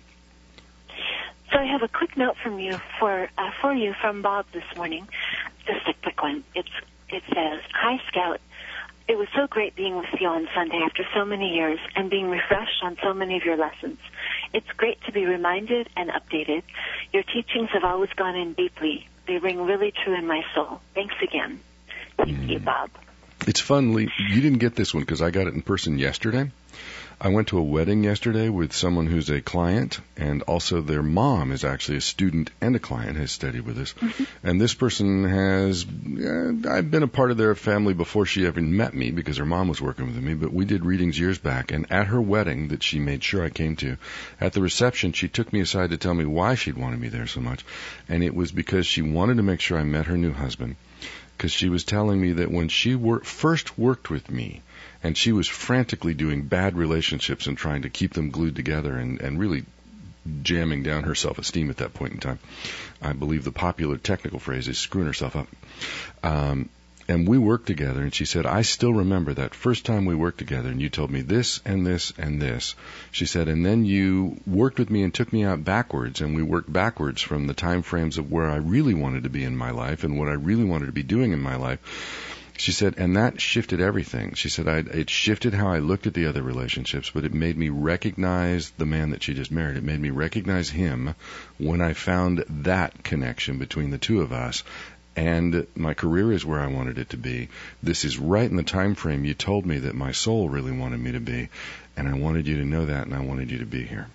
So I have a quick note from you for uh, for you from Bob this morning. Just a quick one. It's it says, "Hi, Scout. It was so great being with you on Sunday after so many years and being refreshed on so many of your lessons. It's great to be reminded and updated. Your teachings have always gone in deeply. They ring really true in my soul. Thanks again." Thank mm. you, Bob. It's fun, Lee. You didn't get this one because I got it in person yesterday. I went to a wedding yesterday with someone who's a client, and also their mom is actually a student and a client, has studied with us. Mm-hmm. And this person has, uh, I've been a part of their family before she ever met me because her mom was working with me, but we did readings years back. And at her wedding that she made sure I came to, at the reception, she took me aside to tell me why she'd wanted me there so much. And it was because she wanted to make sure I met her new husband. Because she was telling me that when she wor- first worked with me, and she was frantically doing bad relationships and trying to keep them glued together and, and really jamming down her self-esteem at that point in time. I believe the popular technical phrase is screwing herself up. Um, and we worked together, and she said, I still remember that first time we worked together, and you told me this and this and this. She said, and then you worked with me and took me out backwards, and we worked backwards from the time frames of where I really wanted to be in my life and what I really wanted to be doing in my life. She said, and that shifted everything. She said, I, it shifted how I looked at the other relationships, but it made me recognize the man that she just married. It made me recognize him when I found that connection between the two of us. And my career is where I wanted it to be. This is right in the time frame you told me that my soul really wanted me to be. And I wanted you to know that, and I wanted you to be here.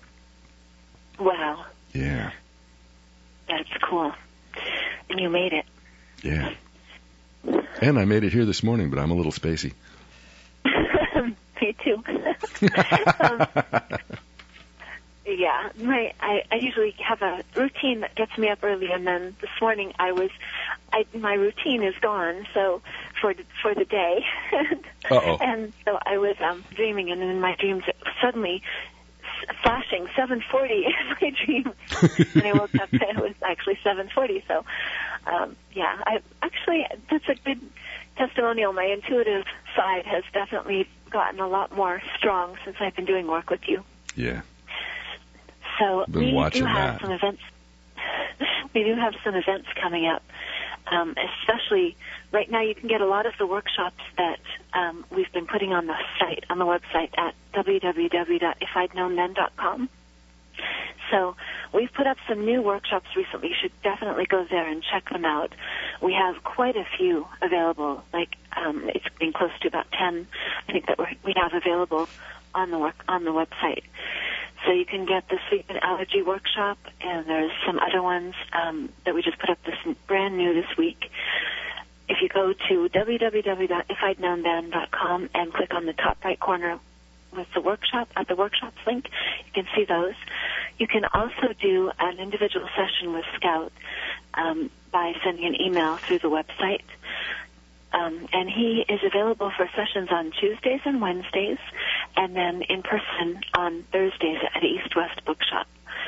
Wow. Yeah. That's cool. And you made it. Yeah. And I made it here this morning, but I'm a little spacey. Me too. um, yeah, my I, I usually have a routine that gets me up early, and then this morning I was, I, my routine is gone. So for for the day, Uh-oh. and so I was um, dreaming, and in my dreams it suddenly flashing seven forty in my dream, and I woke up and it was actually seven forty. So, um, yeah, I actually that's a good testimonial. My intuitive side has definitely gotten a lot more strong since I've been doing work with you. Yeah. So been we watching do have that. some events. We do have some events coming up. Um, especially right now, you can get a lot of the workshops that um, we've been putting on the site, on the website at w w w dot if I'd known then dot com. So we've put up some new workshops recently. You should definitely go there and check them out. We have quite a few available. Like um, it's been close to about ten, I think, that we're, we have available on the work on the website. So you can get the sleep and allergy workshop, and there's some other ones um, that we just put up this brand new this week. If you go to w w w dot if I'd known then dot com and click on the top right corner with the workshop, at the workshops link, you can see those. You can also do an individual session with Scout um, by sending an email through the website. Um, and he is available for sessions on Tuesdays and Wednesdays, and then in person on Thursdays at East West Bookshop.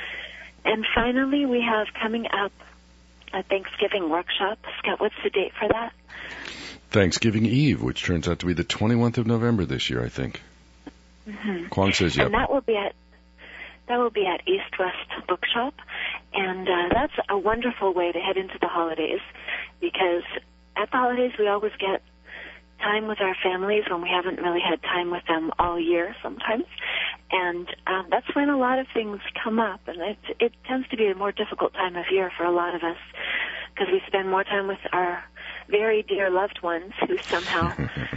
And finally, we have coming up a Thanksgiving workshop. Scott, what's the date for that? Thanksgiving Eve, which turns out to be the twenty-first of November this year, I think. Mm-hmm. Kwong says, yep. And that will be at that will be at East West Bookshop, and uh, that's a wonderful way to head into the holidays, because at the holidays we always get time with our families when we haven't really had time with them all year sometimes, and um, that's when a lot of things come up, and it, it tends to be a more difficult time of year for a lot of us, because we spend more time with our very dear loved ones who somehow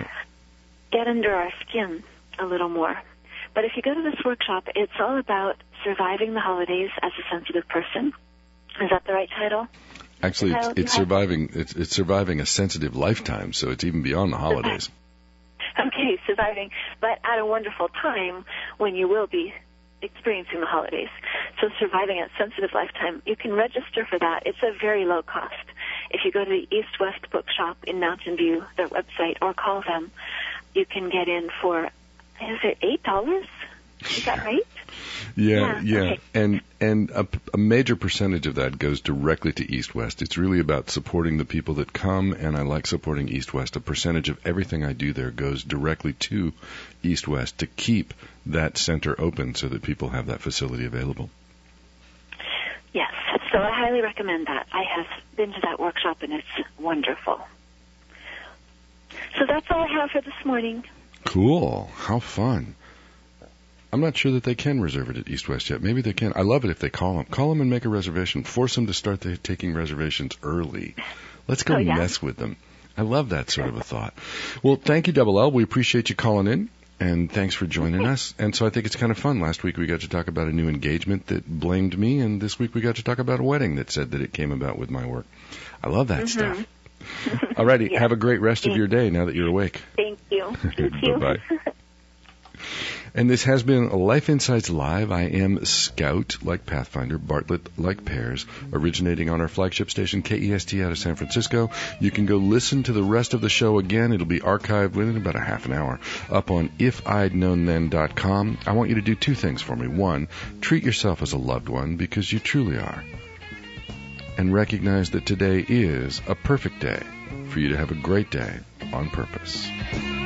get under our skin a little more. But if you go to this workshop, it's all about surviving the holidays as a sensitive person. Is that the right title? Actually, it's, it's surviving. It's, it's surviving a sensitive lifetime, so it's even beyond the holidays. Okay, surviving, but at a wonderful time when you will be experiencing the holidays. So surviving a sensitive lifetime, you can register for that. It's a very low cost. If you go to the East West Bookshop in Mountain View, their website, or call them, you can get in for, is it eight dollars? Is that right? Yeah, yeah, yeah. Okay. and and a, a major percentage of that goes directly to East West. It's really about supporting the people that come, and I like supporting East West. A percentage of everything I do there goes directly to East West to keep that center open so that people have that facility available. Yes, so I highly recommend that. I have been to that workshop, and it's wonderful. So that's all I have for this morning. Cool. How fun. I'm not sure that they can reserve it at East West yet. Maybe they can. I love it if they call them. Call them and make a reservation. Force them to start the, taking reservations early. Let's go oh, yeah? mess with them. I love that sort of a thought. Well, thank you, Double L. We appreciate you calling in, and thanks for joining us. And so I think it's kind of fun. Last week we got to talk about a new engagement that blamed me, and this week we got to talk about a wedding that said that it came about with my work. I love that mm-hmm. stuff. All righty. Yeah. Have a great rest of your day now that you're awake. Thank you. Thank you. Bye-bye. And this has been Life Insights Live. I am Scout, like Pathfinder, Bartlett, like Pears, originating on our flagship station, K E S T, out of San Francisco. You can go listen to the rest of the show again. It'll be archived within about a half an hour up on if I'd known then dot com. I want you to do two things for me. One, treat yourself as a loved one, because you truly are. And recognize that today is a perfect day for you to have a great day on purpose.